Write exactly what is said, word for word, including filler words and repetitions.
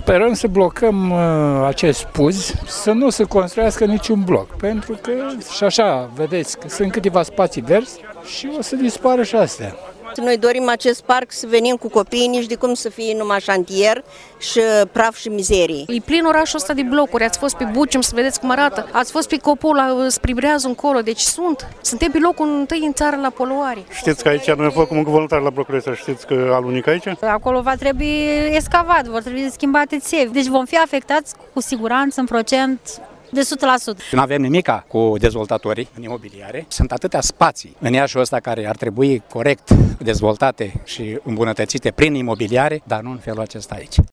Sperăm să blocăm uh, acest puz, să nu se construiască niciun bloc, pentru că și așa, vedeți, că sunt câteva spații verzi și o să dispară și astea. Noi dorim acest parc să venim cu copiii, nici de cum să fie numai șantier și praf și mizerie. E plin orașul ăsta de blocuri, ați fost pe Bucium să vedeți cum arată, ați fost pe Copola, spre Brează încolo, deci sunt. Suntem pe locul întâi în țară la poluare. Știți că aici noi făcăm muncă voluntară la blocurile astea, știți că alunic aici? Acolo va trebui escavat, vor trebui schimbate țevi, deci vom fi afectați cu siguranță în procent de o sută la sută. Nu avem nimica cu dezvoltatorii în imobiliare. Sunt atâtea spații în Iașul ăsta care ar trebui corect dezvoltate și îmbunătățite prin imobiliare, dar nu în felul acesta aici.